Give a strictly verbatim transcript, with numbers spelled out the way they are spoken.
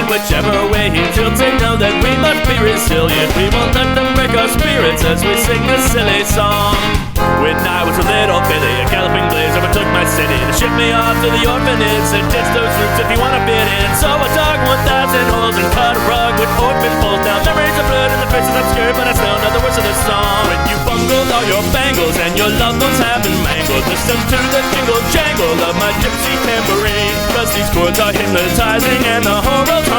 whichever way he tilts, they know that we must be resilient. We won't let them break our spirits as we sing this silly song. When I was a little Billy, a galloping blaze overtook my city to ship me off to the orphanage. Said ditch those roots if you wanna fit in. So I dug one thousand holes and cut a rug with orphan poles. Now memories are blurred and the faces obscured, but I still know the words of the song. When you bungled all your bangles and your loved ones have been mangled, listen to the jingle jangle of my gypsy tambourine, 'cause these chords are hypnotizing and the whole world's